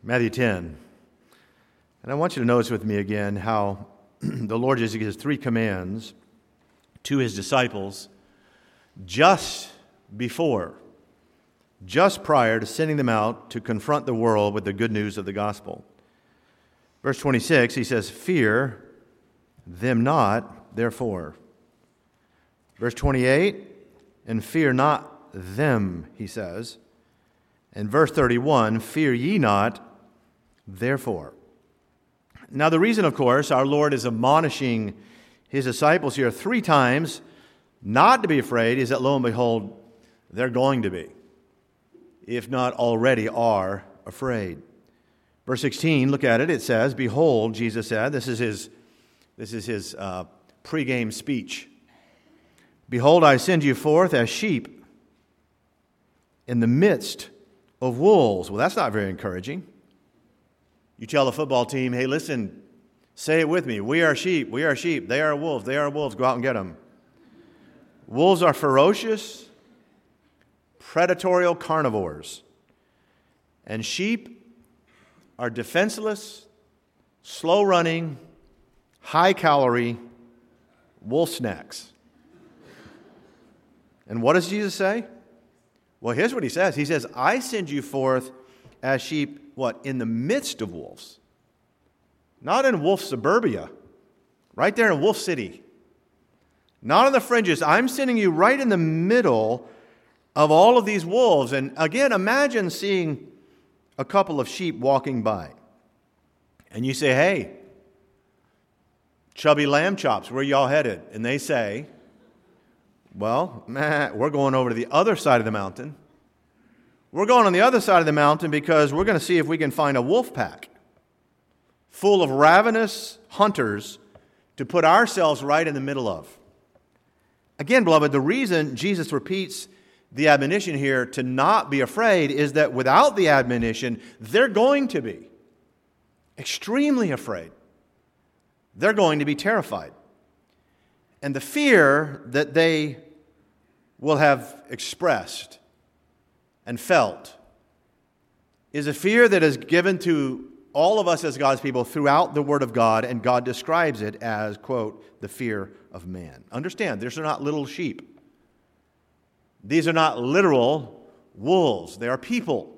Matthew 10. And I want you to notice with me again how the Lord Jesus gives three commands to his disciples just prior to sending them out to confront the world with the good news of the gospel. Verse 26, he says, "Fear them not, therefore." Verse 28, "And fear not them," he says. And verse 31, "Fear ye not, therefore." Now the reason, of course, our Lord is admonishing his disciples here three times not to be afraid is that, lo and behold, they're going to be, if not already are afraid. Verse 16, look at it. It says, "Behold," Jesus said, this is his pregame speech. "Behold, I send you forth as sheep in the midst of wolves." Well, that's not very encouraging. You tell the football team, "Hey, listen, say it with me. We are sheep. We are sheep. They are wolves. They are wolves. Go out and get them." Wolves are ferocious, predatory carnivores. And sheep are defenseless, slow-running, high-calorie wolf snacks. And what does Jesus say? Well, here's what he says. He says, "I send you forth as sheep," what? "In the midst of wolves." Not in wolf suburbia. Right there in Wolf City. Not on the fringes. I'm sending you right in the middle of all of these wolves. And again, imagine seeing a couple of sheep walking by. And you say, "Hey, chubby lamb chops, where y'all headed?" And they say, "Well, we're going over to the other side of the mountain. We're going on the other side of the mountain because we're going to see if we can find a wolf pack full of ravenous hunters to put ourselves right in the middle of." Again, beloved, the reason Jesus repeats the admonition here to not be afraid is that without the admonition, they're going to be extremely afraid. They're going to be terrified. And the fear that they will have expressed and felt is a fear that is given to all of us as God's people throughout the Word of God, and God describes it as, quote, "the fear of man." Understand, these are not little sheep. These are not literal wolves. They are people.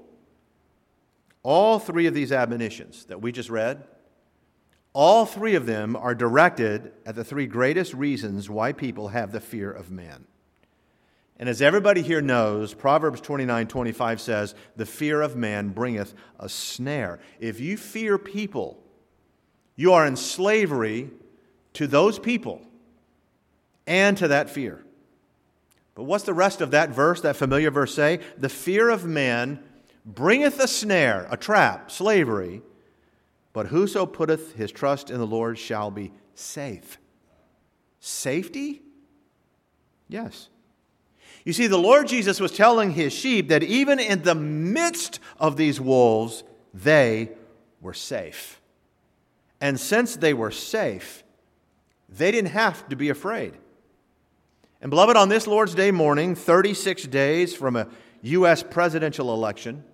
All three of these admonitions that we just read, all three of them are directed at the three greatest reasons why people have the fear of man. And as everybody here knows, Proverbs 29:25 says, "The fear of man bringeth a snare." If you fear people, you are in slavery to those people and to that fear. But what's the rest of that verse, that familiar verse say? "The fear of man bringeth a snare," a trap, slavery, "but whoso putteth his trust in the Lord shall be safe." Safety? Yes. You see, the Lord Jesus was telling his sheep that even in the midst of these wolves, they were safe. And since they were safe, they didn't have to be afraid. And beloved, on this Lord's Day morning, 36 days from a U.S. presidential election,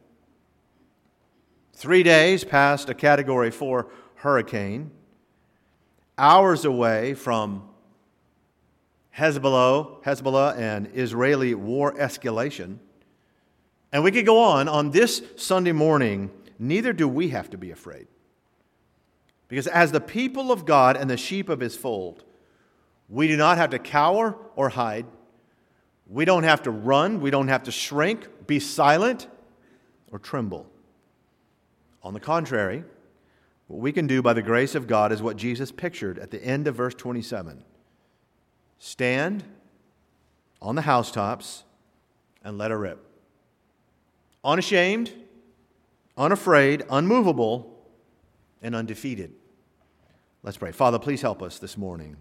3 days past a Category 4 hurricane, hours away from Hezbollah and Israeli war escalation. And we could go on this Sunday morning, neither do we have to be afraid. Because as the people of God and the sheep of his fold, we do not have to cower or hide. We don't have to run. We don't have to shrink, be silent, or tremble. On the contrary, what we can do by the grace of God is what Jesus pictured at the end of verse 27. Stand on the housetops and let her rip. Unashamed, unafraid, unmovable, and undefeated. Let's pray. Father, please help us this morning.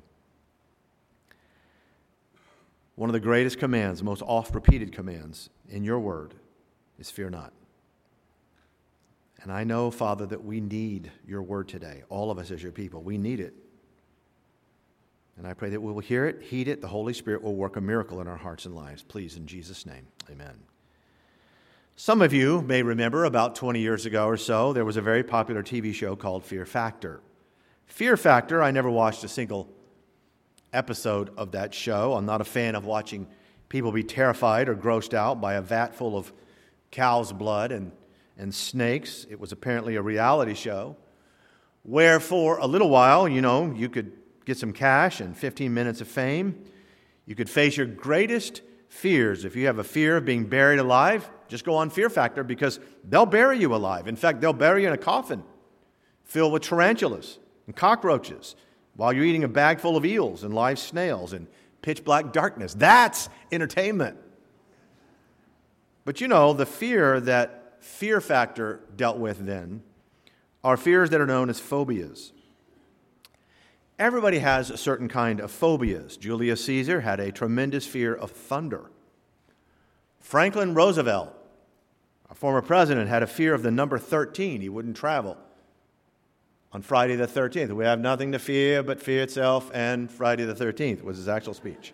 One of the greatest commands, the most oft-repeated commands in your word is fear not. And I know, Father, that we need your word today. All of us as your people, we need it. And I pray that we will hear it, heed it. The Holy Spirit will work a miracle in our hearts and lives. Please, in Jesus' name, amen. Some of you may remember about 20 years ago or so, there was a very popular TV show called Fear Factor. Fear Factor, I never watched a single episode of that show. I'm not a fan of watching people be terrified or grossed out by a vat full of cow's blood and snakes. It was apparently a reality show where for a little while, you could get some cash and 15 minutes of fame. You could face your greatest fears. If you have a fear of being buried alive, just go on Fear Factor because they'll bury you alive. In fact, they'll bury you in a coffin filled with tarantulas and cockroaches while you're eating a bag full of eels and live snails in pitch black darkness. That's entertainment. But the fear that Fear Factor dealt with then are fears that are known as phobias. Everybody has a certain kind of phobias. Julius Caesar had a tremendous fear of thunder. Franklin Roosevelt, our former president, had a fear of the number 13. He wouldn't travel on Friday the 13th. We have nothing to fear but fear itself, and Friday the 13th was his actual speech.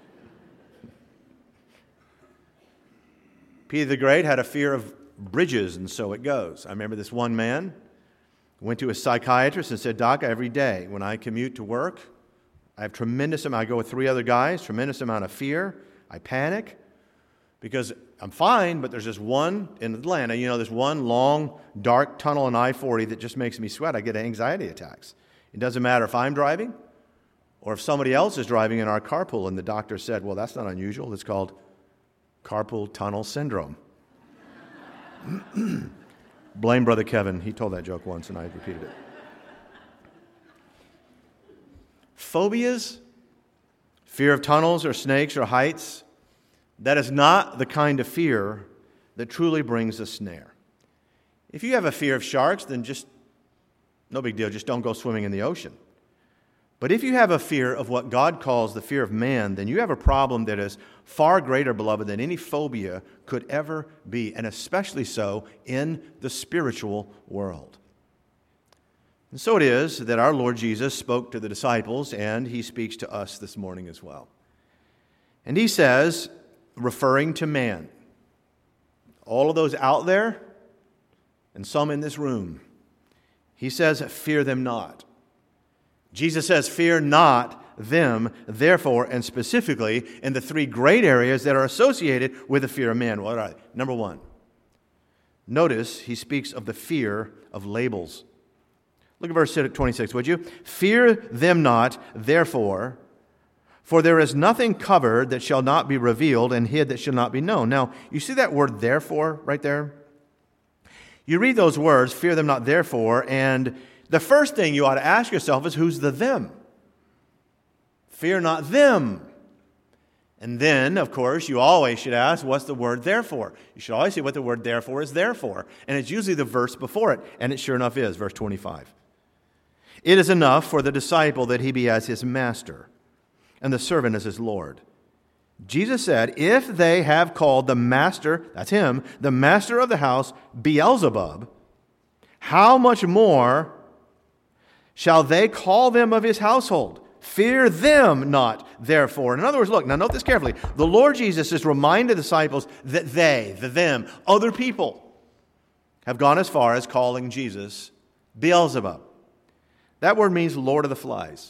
Peter the Great had a fear of bridges, and so it goes. I remember this one man went to a psychiatrist and said, "Doc, every day when I commute to work, I have I go with 3 other guys, tremendous amount of fear. I panic because I'm fine, but there's this one in Atlanta, there's one long, dark tunnel in I-40 that just makes me sweat. I get anxiety attacks. It doesn't matter if I'm driving or if somebody else is driving in our carpool." And the doctor said, "Well, that's not unusual. It's called carpal tunnel syndrome." Blame Brother Kevin. He told that joke once, and I repeated it. Phobias, fear of tunnels or snakes or heights, that is not the kind of fear that truly brings a snare. If you have a fear of sharks, then just no big deal. Just don't go swimming in the ocean. But if you have a fear of what God calls the fear of man, then you have a problem that is far greater, beloved, than any phobia could ever be, and especially so in the spiritual world. And so it is that our Lord Jesus spoke to the disciples, and he speaks to us this morning as well. And he says, referring to man, all of those out there and some in this room, he says, "Fear them not." Jesus says, "Fear not them, therefore," and specifically in the 3 great areas that are associated with the fear of man. What are they? Number 1, notice he speaks of the fear of labels. Look at verse 26, would you? "Fear them not, therefore, for there is nothing covered that shall not be revealed, and hid that shall not be known." Now, you see that word "therefore" right there? You read those words, "Fear them not, therefore," and the first thing you ought to ask yourself is, who's the them? Fear not them. And then, of course, you always should ask, what's the word therefore? You should always see what the word therefore is there for. And it's usually the verse before it. And it sure enough is, verse 25. "It is enough for the disciple that he be as his master, and the servant as his Lord." Jesus said, if they have called the master, that's him, the master of the house, Beelzebub, how much more shall they call them of his household? Fear them not, therefore. In other words, look, now note this carefully. The Lord Jesus is reminding the disciples that them, other people, have gone as far as calling Jesus Beelzebub. That word means Lord of the Flies.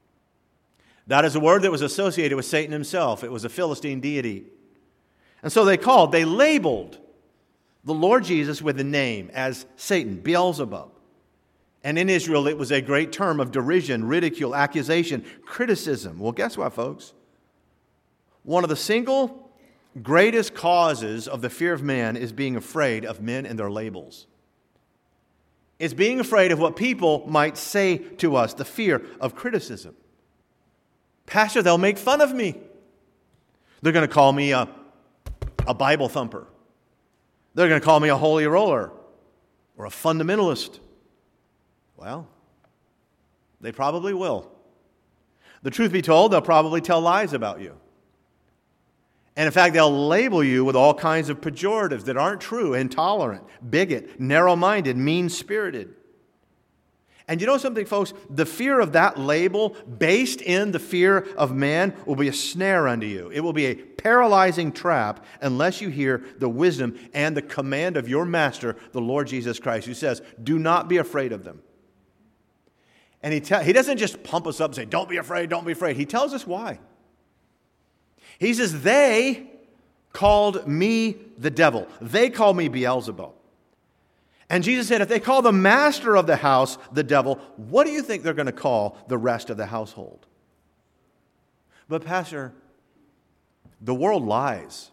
That is a word that was associated with Satan himself. It was a Philistine deity. And so they labeled the Lord Jesus with a name as Satan, Beelzebub. And in Israel, it was a great term of derision, ridicule, accusation, criticism. Well, guess what, folks? One of the single greatest causes of the fear of man is being afraid of men and their labels. It's being afraid of what people might say to us, the fear of criticism. Pastor, they'll make fun of me. They're going to call me a Bible thumper. They're going to call me a holy roller or a fundamentalist. Well, they probably will. The truth be told, they'll probably tell lies about you. And in fact, they'll label you with all kinds of pejoratives that aren't true: intolerant, bigot, narrow-minded, mean-spirited. And you know something, folks? The fear of that label, based in the fear of man, will be a snare unto you. It will be a paralyzing trap unless you hear the wisdom and the command of your master, the Lord Jesus Christ, who says, do not be afraid of them. And he doesn't just pump us up and say, don't be afraid, don't be afraid. He tells us why. He says, they called me the devil. They called me Beelzebub. And Jesus said, if they call the master of the house the devil, what do you think they're going to call the rest of the household? But Pastor, the world lies.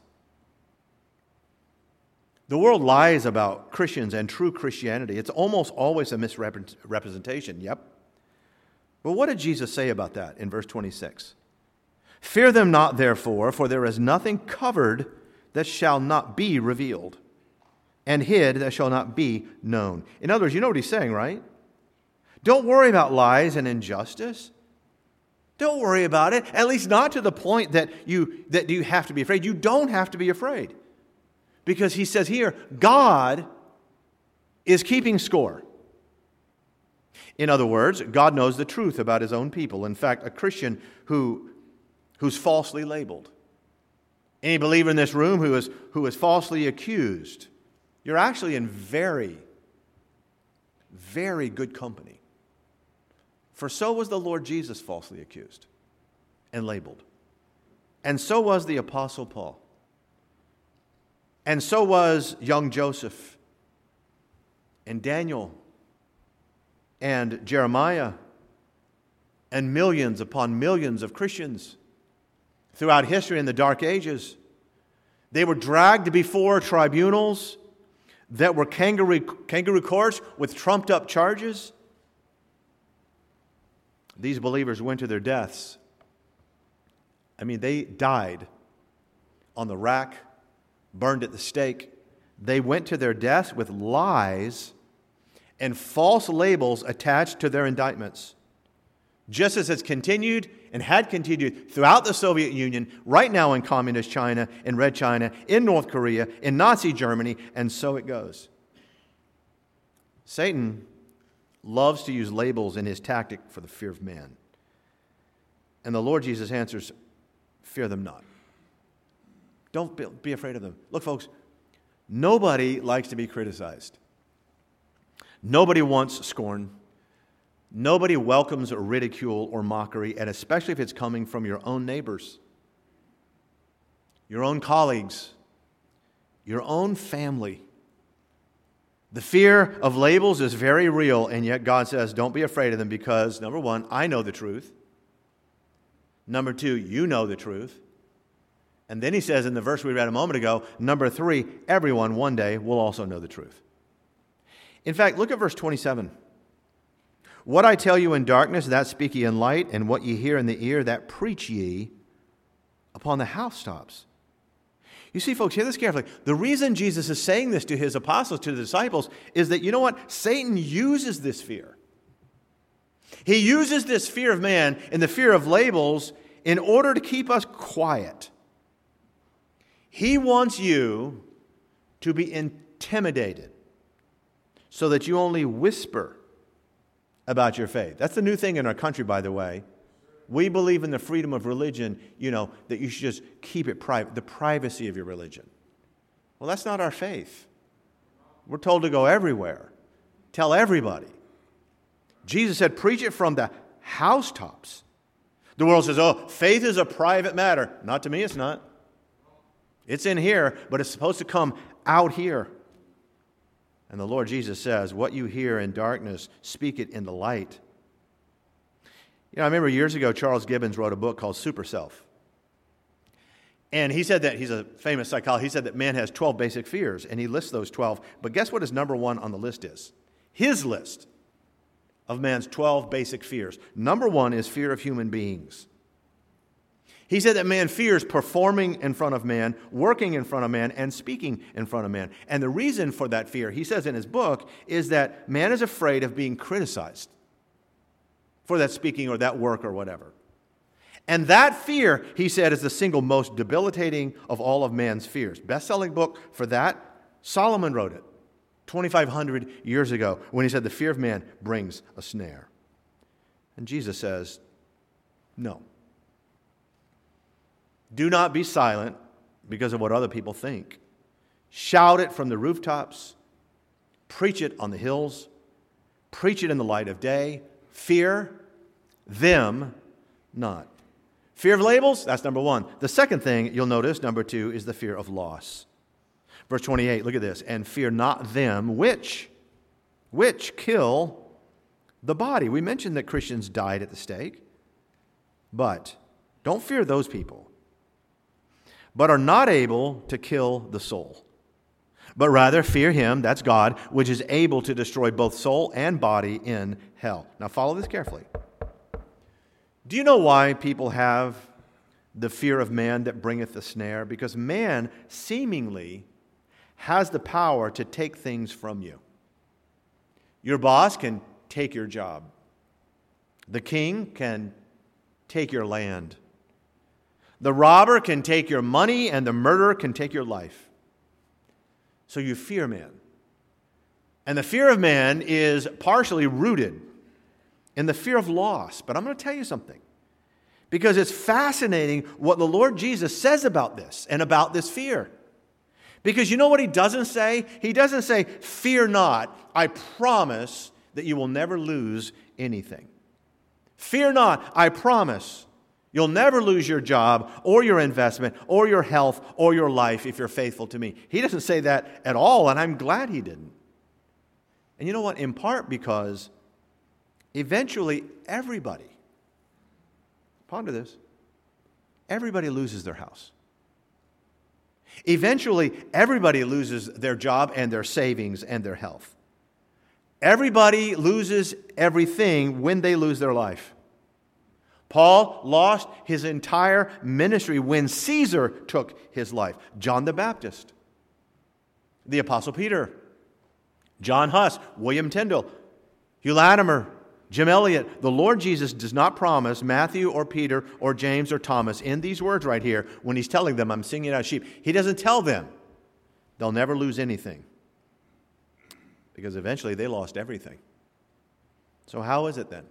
The world lies about Christians and true Christianity. It's almost always a misrepresentation. Yep. But what did Jesus say about that in verse 26? Fear them not, therefore, for there is nothing covered that shall not be revealed, and hid that shall not be known. In other words, you know what he's saying, right? Don't worry about lies and injustice. Don't worry about it, at least not to the point that you have to be afraid. You don't have to be afraid. Because he says here, God is keeping score. In other words, God knows the truth about his own people. In fact, a Christian who's falsely labeled, any believer in this room who is falsely accused, you're actually in very, very good company. For so was the Lord Jesus falsely accused and labeled. And so was the Apostle Paul. And so was young Joseph and Daniel and Jeremiah and millions upon millions of Christians throughout history in the Dark Ages. They were dragged before tribunals that were kangaroo courts with trumped up charges. These believers went to their deaths. I mean, they died on the rack, burned at the stake. They went to their deaths with lies and false labels attached to their indictments. Just as it's continued and had continued throughout the Soviet Union, right now in Communist China, in Red China, in North Korea, in Nazi Germany, and so it goes. Satan loves to use labels in his tactic for the fear of man. And the Lord Jesus answers, fear them not. Don't be afraid of them. Look, folks, nobody likes to be criticized. Nobody wants scorn. Nobody welcomes ridicule or mockery, and especially if it's coming from your own neighbors, your own colleagues, your own family. The fear of labels is very real, and yet God says, don't be afraid of them because, number one, I know the truth. Number two, you know the truth. And then he says in the verse we read a moment ago, number three, everyone one day will also know the truth. In fact, look at verse 27. What I tell you in darkness, that speak ye in light, and what ye hear in the ear, that preach ye upon the housetops. You see, folks, hear this carefully. The reason Jesus is saying this to his apostles, to the disciples, is that, you know what? Satan uses this fear. He uses this fear of man and the fear of labels in order to keep us quiet. He wants you to be intimidated so that you only whisper about your faith. That's the new thing in our country, by the way. We believe in the freedom of religion, that you should just keep it private, the privacy of your religion. Well, that's not our faith. We're told to go everywhere. Tell everybody. Jesus said, preach it from the housetops. The world says, oh, faith is a private matter. Not to me, it's not. It's in here, but it's supposed to come out here. And the Lord Jesus says, what you hear in darkness, speak it in the light. I remember years ago, Charles Gibbons wrote a book called Super Self. And he said that, he's a famous psychologist, he said that man has 12 basic fears, and he lists those 12. But guess what his number one on the list is? His list of man's 12 basic fears. Number one is fear of human beings. He said that man fears performing in front of man, working in front of man, and speaking in front of man. And the reason for that fear, he says in his book, is that man is afraid of being criticized for that speaking or that work or whatever. And that fear, he said, is the single most debilitating of all of man's fears. Best-selling book for that, Solomon wrote it. 2,500 years ago when he said the fear of man brings a snare. And Jesus says, no. Do not be silent because of what other people think. Shout it from the rooftops. Preach it on the hills. Preach it in the light of day. Fear them not. Fear of labels, that's number one. The second thing you'll notice, number two, is the fear of loss. Verse 28, look at this. And fear not them which kill the body. We mentioned that Christians died at the stake. But don't fear those people, but are not able to kill the soul. But rather fear him, that's God, which is able to destroy both soul and body in hell. Now follow this carefully. Do you know why people have the fear of man that bringeth the snare? Because man seemingly has the power to take things from you. Your boss can take your job. The king can take your land. The robber can take your money, and the murderer can take your life. So you fear man. And the fear of man is partially rooted in the fear of loss. But I'm going to tell you something. Because it's fascinating what the Lord Jesus says about this and about this fear. Because you know what he doesn't say? He doesn't say, fear not, I promise that you will never lose anything. Fear not, I promise you'll never lose your job or your investment or your health or your life if you're faithful to me. He doesn't say that at all, and I'm glad he didn't. And you know what? In part because eventually everybody, ponder this, everybody loses their house. Eventually everybody loses their job and their savings and their health. Everybody loses everything when they lose their life. Paul lost his entire ministry when Caesar took his life. John the Baptist, the Apostle Peter, John Huss, William Tyndale, Hugh Latimer, Jim Elliot. The Lord Jesus does not promise Matthew or Peter or James or Thomas in these words right here when he's telling them, I'm singing out of sheep. He doesn't tell them they'll never lose anything because eventually they lost everything. So how is it then?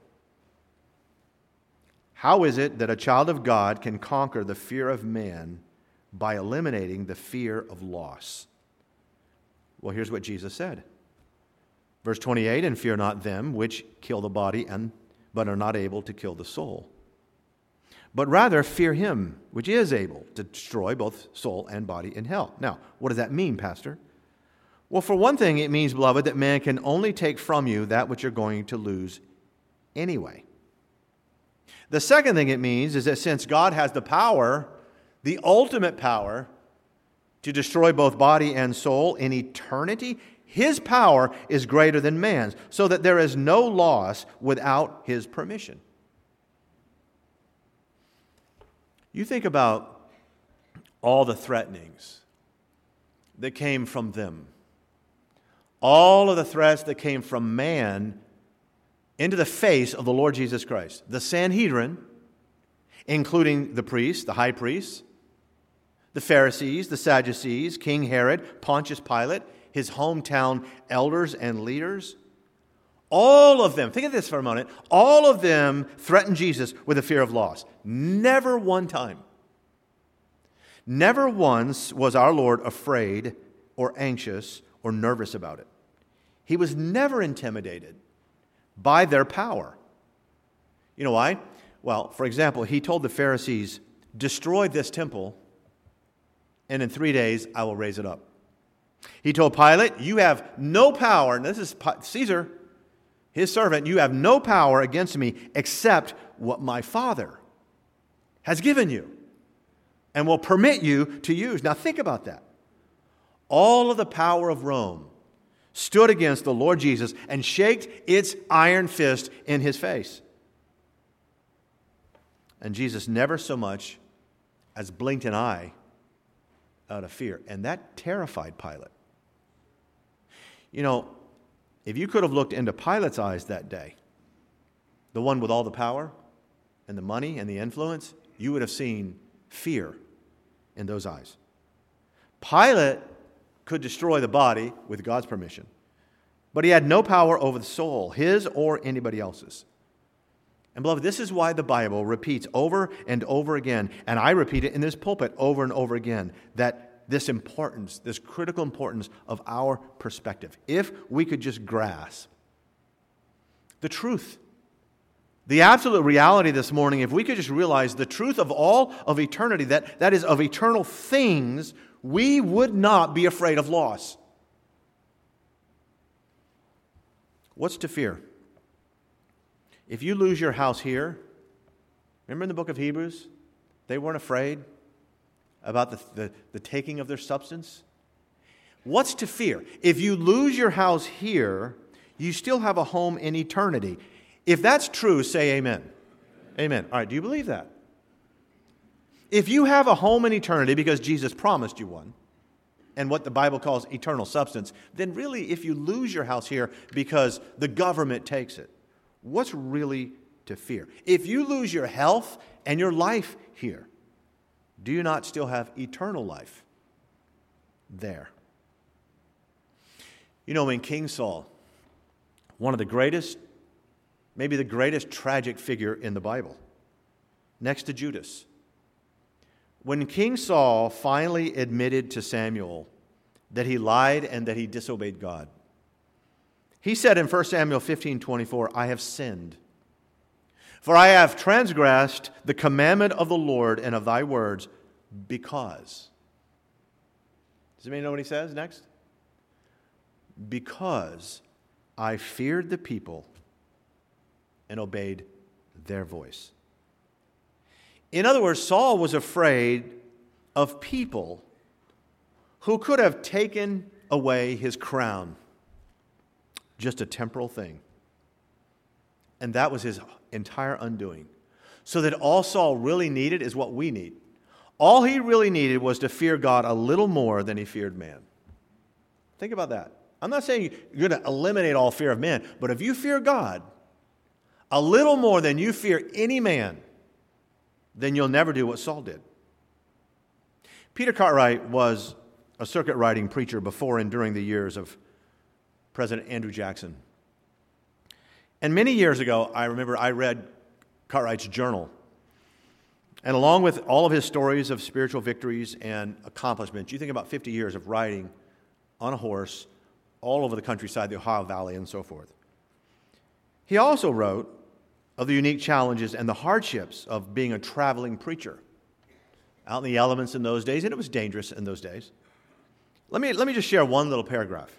How is it that a child of God can conquer the fear of man by eliminating the fear of loss? Well, here's what Jesus said. Verse 28, and fear not them which kill the body, but are not able to kill the soul. But rather fear him which is able to destroy both soul and body in hell. Now, what does that mean, Pastor? Well, for one thing, it means, beloved, that man can only take from you that which you're going to lose anyway. The second thing it means is that since God has the power, the ultimate power, to destroy both body and soul in eternity, his power is greater than man's, so that there is no loss without his permission. You think about all the threatenings that came from them, all of the threats that came from man into the face of the Lord Jesus Christ. The Sanhedrin, including the priests, the high priests, the Pharisees, the Sadducees, King Herod, Pontius Pilate, his hometown elders and leaders, all of them, think of this for a moment, all of them threatened Jesus with a fear of loss. Never one time. Never once was our Lord afraid or anxious or nervous about it. He was never intimidated by their power. You know why? Well, for example, he told the Pharisees, destroy this temple, and in 3 days I will raise it up. He told Pilate, you have no power, and this is Caesar, his servant, you have no power against me except what my Father has given you and will permit you to use. Now think about that. All of the power of Rome stood against the Lord Jesus and shaked its iron fist in his face. And Jesus never so much as blinked an eye out of fear. And that terrified Pilate. You know, if you could have looked into Pilate's eyes that day, the one with all the power and the money and the influence, you would have seen fear in those eyes. Pilate could destroy the body with God's permission, but he had no power over the soul, his or anybody else's. And beloved, this is why the Bible repeats over and over again, and I repeat it in this pulpit over and over again, that this importance, this critical importance of our perspective. If we could just grasp the truth, the absolute reality this morning, if we could just realize the truth of all of eternity, that is of eternal things, we would not be afraid of loss. What's to fear? If you lose your house here, remember in the book of Hebrews, they weren't afraid about the taking of their substance? What's to fear? If you lose your house here, you still have a home in eternity. If that's true, say amen. Amen. All right, do you believe that? If you have a home in eternity because Jesus promised you one, and what the Bible calls eternal substance, then really if you lose your house here because the government takes it, what's really to fear? If you lose your health and your life here, do you not still have eternal life there? You know, when King Saul, one of the greatest, maybe the greatest tragic figure in the Bible, next to Judas, when King Saul finally admitted to Samuel that he lied and that he disobeyed God, he said in 1 Samuel 15:24, I have sinned, for I have transgressed the commandment of the Lord and of thy words, because. Does anybody know what he says next? Because I feared the people and obeyed their voice. In other words, Saul was afraid of people who could have taken away his crown. Just a temporal thing. And that was his entire undoing. So that all Saul really needed is what we need. All he really needed was to fear God a little more than he feared man. Think about that. I'm not saying you're going to eliminate all fear of man, but if you fear God a little more than you fear any man, then you'll never do what Saul did. Peter Cartwright was a circuit riding preacher before and during the years of President Andrew Jackson. And many years ago, I remember I read Cartwright's journal. And along with all of his stories of spiritual victories and accomplishments, you think about 50 years of riding on a horse all over the countryside, the Ohio Valley, and so forth. He also wrote of the unique challenges and the hardships of being a traveling preacher out in the elements in those days, and it was dangerous in those days. Let me just share one little paragraph.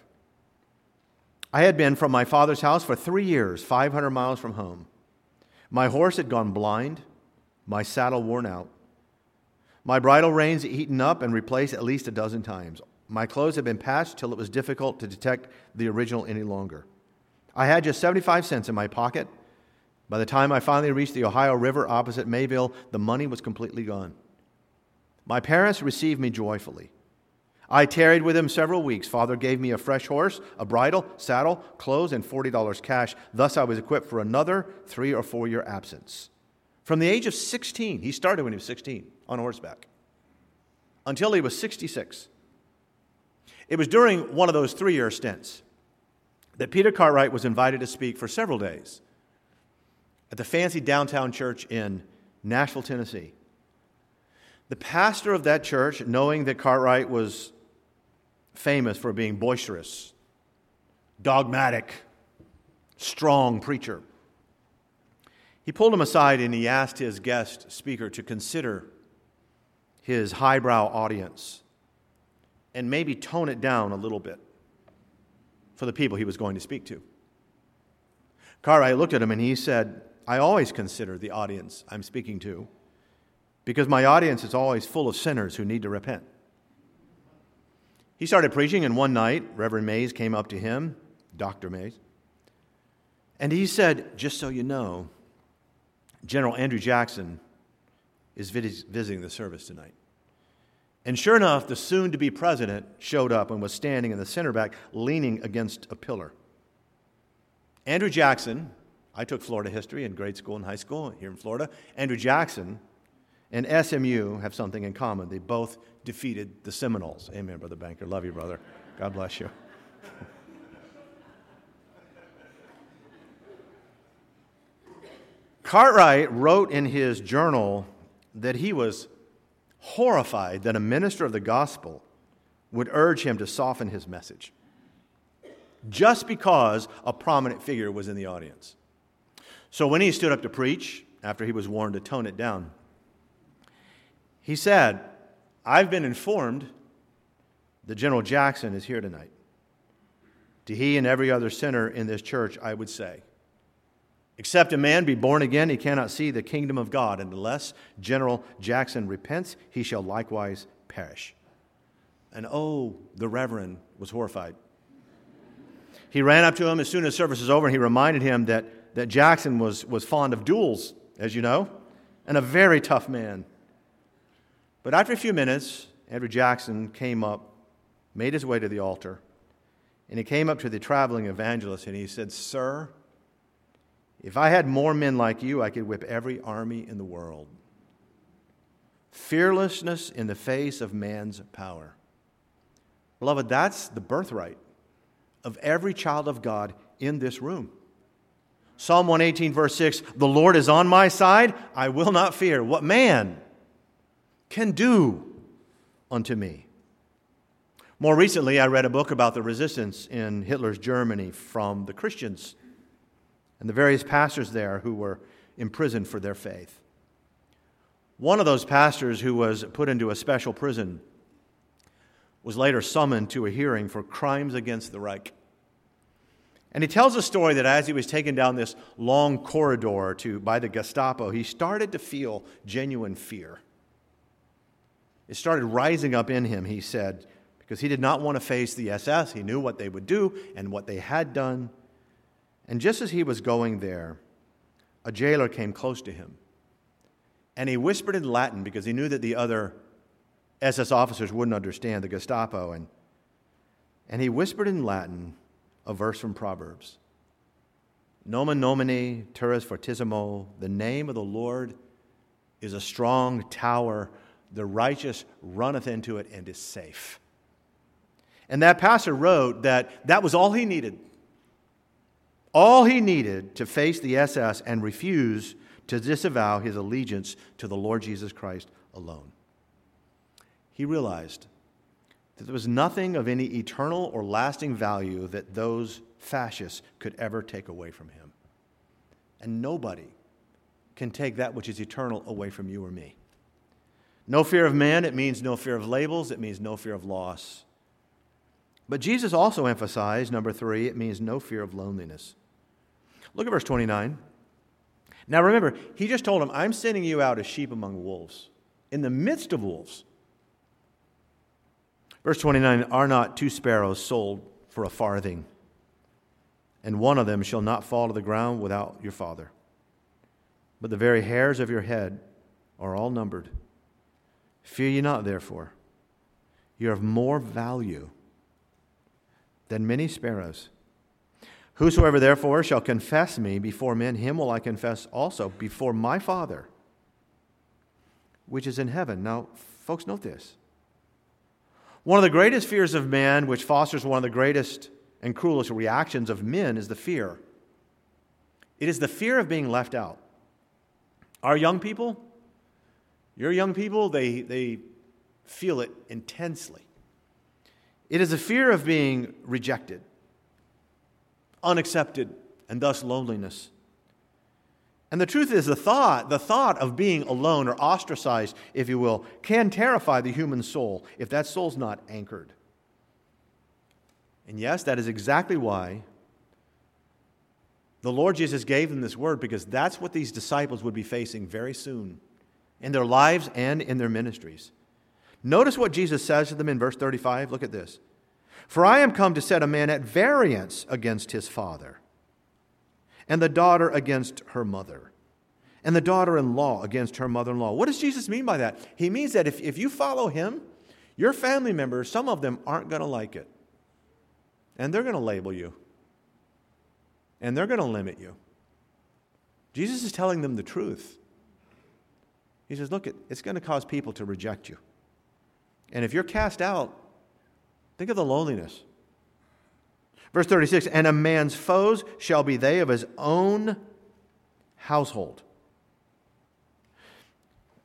I had been from my father's house for 3 years, 500 miles from home. My horse had gone blind, my saddle worn out. My bridle reins eaten up and replaced at least a dozen times. My clothes had been patched till it was difficult to detect the original any longer. I had just 75 cents in my pocket. By the time I finally reached the Ohio River opposite Mayville, the money was completely gone. My parents received me joyfully. I tarried with him several weeks. Father gave me a fresh horse, a bridle, saddle, clothes, and $40 cash. Thus I was equipped for another 3 or 4 year absence. From the age of 16, he started when he was 16 on horseback, until he was 66. It was during one of those 3-year stints that Peter Cartwright was invited to speak for several days at the fancy downtown church in Nashville, Tennessee. The pastor of that church, knowing that Cartwright was famous for being boisterous, dogmatic, strong preacher, he pulled him aside and he asked his guest speaker to consider his highbrow audience and maybe tone it down a little bit for the people he was going to speak to. Cartwright looked at him and he said, I always consider the audience I'm speaking to, because my audience is always full of sinners who need to repent. He started preaching, and one night, Reverend Mays came up to him, Dr. Mays, and he said, just so you know, General Andrew Jackson is visiting the service tonight. And sure enough, the soon-to-be president showed up and was standing in the center back, leaning against a pillar. Andrew Jackson, I took Florida history in grade school and high school here in Florida. Andrew Jackson and SMU have something in common. They both defeated the Seminoles. Amen, Brother Banker. Love you, brother. God bless you. Cartwright wrote in his journal that he was horrified that a minister of the gospel would urge him to soften his message just because a prominent figure was in the audience. So when he stood up to preach, after he was warned to tone it down, he said, "I've been informed that General Jackson is here tonight. To he and every other sinner in this church, I would say, except a man be born again, he cannot see the kingdom of God, and unless General Jackson repents, he shall likewise perish." And the Reverend was horrified. He ran up to him as soon as service was over, and he reminded him that Jackson was fond of duels, as you know, and a very tough man. But after a few minutes, Andrew Jackson came up, made his way to the altar, and he came up to the traveling evangelist, and he said, "Sir, if I had more men like you, I could whip every army in the world." Fearlessness in the face of man's power. Beloved, that's the birthright of every child of God in this room. Psalm 118, verse 6, "The Lord is on my side, I will not fear what man can do unto me." More recently, I read a book about the resistance in Hitler's Germany from the Christians and the various pastors there who were imprisoned for their faith. One of those pastors who was put into a special prison was later summoned to a hearing for crimes against the Reich. And he tells a story that as he was taken down this long corridor by the Gestapo, he started to feel genuine fear. It started rising up in him, he said, because he did not want to face the SS. He knew what they would do and what they had done. And just as he was going there, a jailer came close to him. And he whispered in Latin because he knew that the other SS officers wouldn't understand, the Gestapo. And he whispered in Latin a verse from Proverbs. "Nomen nomine terras fortissimo." The name of the Lord is a strong tower. The righteous runneth into it and is safe. And that pastor wrote that was all he needed. All he needed to face the SS and refuse to disavow his allegiance to the Lord Jesus Christ alone. He realized that there was nothing of any eternal or lasting value that those fascists could ever take away from him. And nobody can take that which is eternal away from you or me. No fear of man, it means no fear of labels, it means no fear of loss. But Jesus also emphasized, number 3, it means no fear of loneliness. Look at verse 29. Now remember, he just told him, "I'm sending you out as sheep among wolves, in the midst of wolves." Verse 29, "Are not 2 sparrows sold for a farthing? And one of them shall not fall to the ground without your Father. But the very hairs of your head are all numbered. Fear ye not, therefore. You are of more value than many sparrows. Whosoever therefore shall confess me before men, him will I confess also before my Father, which is in heaven." Now, folks, note this. One of the greatest fears of man, which fosters one of the greatest and cruelest reactions of men, is the fear. It is the fear of being left out. Our young people, your young people, they feel it intensely. It is a fear of being rejected, unaccepted, and thus loneliness. And the truth is, the thought of being alone or ostracized, if you will, can terrify the human soul if that soul's not anchored. And yes, that is exactly why the Lord Jesus gave them this word, because that's what these disciples would be facing very soon in their lives and in their ministries. Notice what Jesus says to them in verse 35. Look at this. "For I am come to set a man at variance against his father, and the daughter against her mother, and the daughter-in-law against her mother-in-law." What does Jesus mean by that? He means that if you follow him, your family members, some of them aren't going to like it. And they're going to label you. And they're going to limit you. Jesus is telling them the truth. He says, look, it's going to cause people to reject you. And if you're cast out, think of the loneliness. Verse 36, "And a man's foes shall be they of his own household."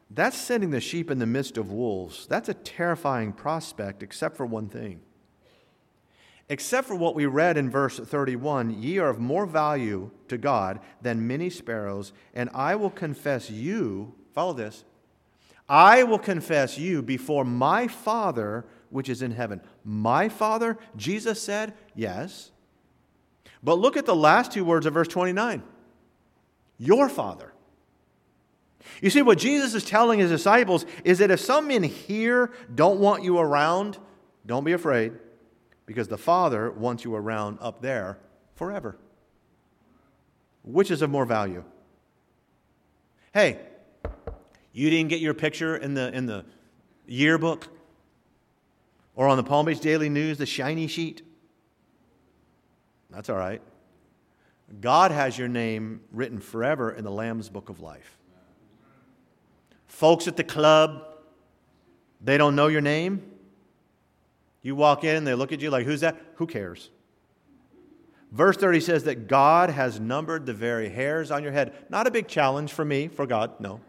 That's sending the sheep in the midst of wolves. That's a terrifying prospect, except for one thing. Except for what we read in verse 31, ye are of more value to God than many sparrows, and I will confess you, follow this, I will confess you before my Father which is in heaven. My Father, Jesus said, yes. But look at the last two words of verse 29. Your Father. You see, what Jesus is telling his disciples is that if some men here don't want you around, don't be afraid, because the Father wants you around up there forever. Which is of more value? Hey, you didn't get your picture in the yearbook or on the Palm Beach Daily News, the shiny sheet? That's all right. God has your name written forever in the Lamb's Book of Life. Folks at the club, they don't know your name. You walk in, they look at you like, who's that? Who cares? Verse 30 says that God has numbered the very hairs on your head. Not a big challenge for me, for God, no.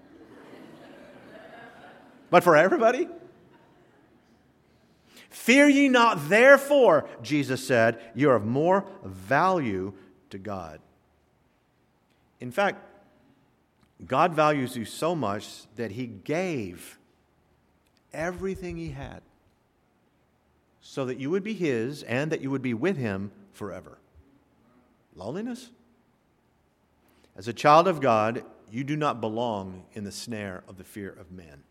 But for everybody? Fear ye not, therefore, Jesus said, you are of more value to God. In fact, God values you so much that He gave everything He had so that you would be His and that you would be with Him forever. Loneliness? As a child of God, you do not belong in the snare of the fear of man.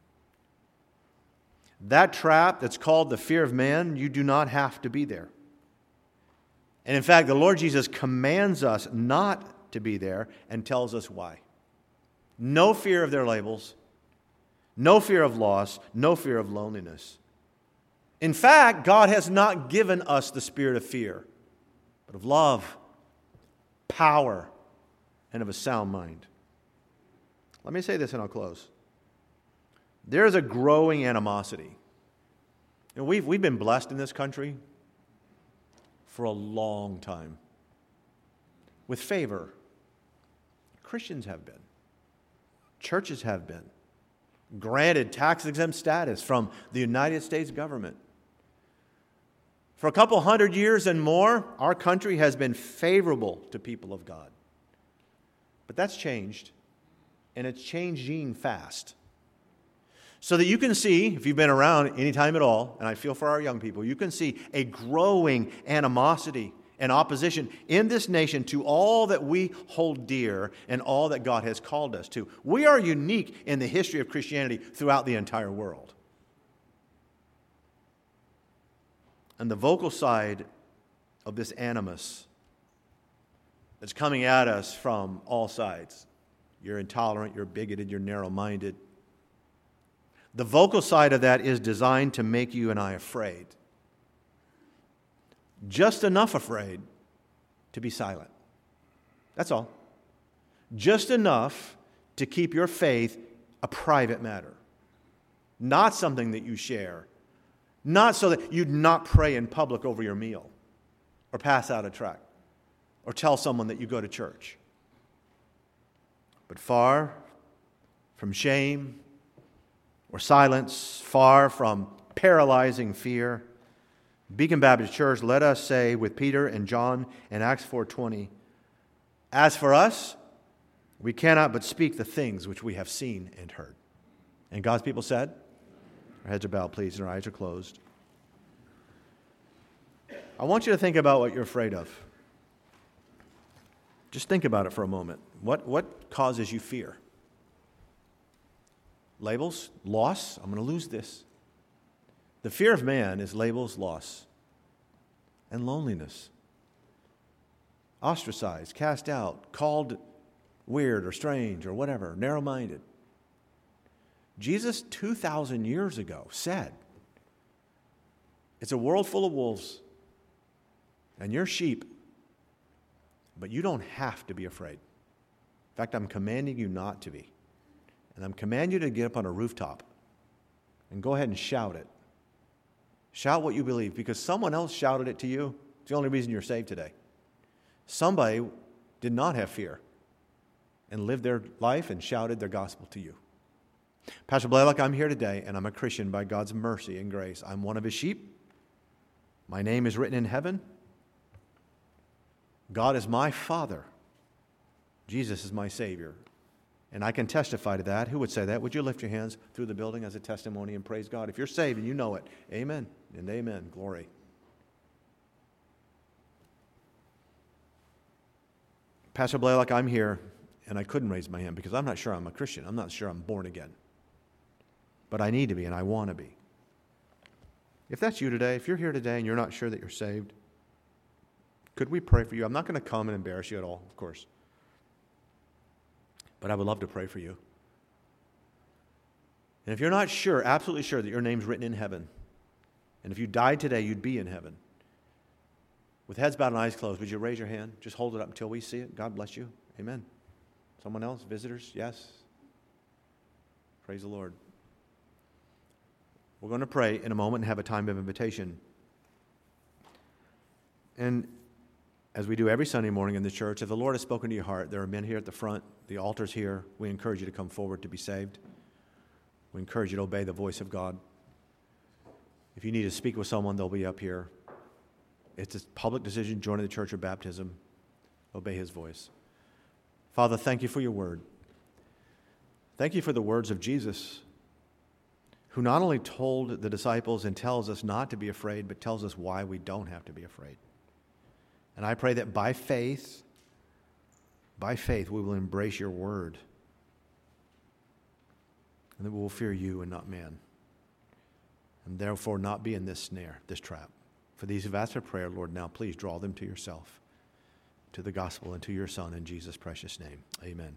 That trap that's called the fear of man, you do not have to be there. And in fact, the Lord Jesus commands us not to be there and tells us why. No fear of their labels, no fear of loss, no fear of loneliness. In fact, God has not given us the spirit of fear, but of love, power, and of a sound mind. Let me say this and I'll close. There is a growing animosity. You know, we've been blessed in this country for a long time with favor. Christians have been. Churches have been granted tax-exempt status from the United States government. For a couple hundred years and more, our country has been favorable to people of God. But that's changed, and it's changing fast. So that you can see, if you've been around any time at all, and I feel for our young people, you can see a growing animosity and opposition in this nation to all that we hold dear and all that God has called us to. We are unique in the history of Christianity throughout the entire world. And the vocal side of this animus that's coming at us from all sides. You're intolerant, you're bigoted, you're narrow-minded. The vocal side of that is designed to make you and I afraid. Just enough afraid to be silent. That's all. Just enough to keep your faith a private matter. Not something that you share. Not so that you'd not pray in public over your meal or pass out a tract or tell someone that you go to church. But far from shame or silence, far from paralyzing fear, Beacon Baptist Church, let us say with Peter and John in Acts 4:20, as for us, we cannot but speak the things which we have seen and heard. And God's people said, our heads are bowed, please, and our eyes are closed. I want you to think about what you're afraid of. Just think about it for a moment. What causes you fear? Labels, loss, I'm going to lose this. The fear of man is labels, loss, and loneliness. Ostracized, cast out, called weird or strange or whatever, narrow-minded. Jesus, 2,000 years ago, said, it's a world full of wolves, and you're sheep, but you don't have to be afraid. In fact, I'm commanding you not to be. And I'm commanding you to get up on a rooftop and go ahead and shout it. Shout what you believe, because someone else shouted it to you. It's the only reason you're saved today. Somebody did not have fear and lived their life and shouted their gospel to you. Pastor Blaylock, I'm here today, and I'm a Christian by God's mercy and grace. I'm one of his sheep. My name is written in heaven. God is my Father. Jesus is my Savior. And I can testify to that. Who would say that? Would you lift your hands through the building as a testimony and praise God? If you're saved and you know it, amen and amen. Glory. Pastor Blaylock, I'm here, and I couldn't raise my hand because I'm not sure I'm a Christian. I'm not sure I'm born again. But I need to be, and I want to be. If that's you today, if you're here today and you're not sure that you're saved, could we pray for you? I'm not going to come and embarrass you at all, of course. But I would love to pray for you. And if you're not sure, absolutely sure that your name's written in heaven, and if you died today, you'd be in heaven. With heads bowed and eyes closed, would you raise your hand? Just hold it up until we see it. God bless you. Amen. Someone else? Visitors? Yes. Praise the Lord. We're going to pray in a moment and have a time of invitation. And as we do every Sunday morning in the church, if the Lord has spoken to your heart, there are men here at the front, the altar's here. We encourage you to come forward to be saved. We encourage you to obey the voice of God. If you need to speak with someone, they'll be up here. It's a public decision, joining the church or baptism. Obey his voice. Father, thank you for your word. Thank you for the words of Jesus, who not only told the disciples and tells us not to be afraid, but tells us why we don't have to be afraid. And I pray that by faith, we will embrace your word, and that we will fear you and not man, and therefore not be in this snare, this trap. For these who've asked for prayer, Lord, now please draw them to yourself, to the gospel, and to your Son in Jesus' precious name. Amen.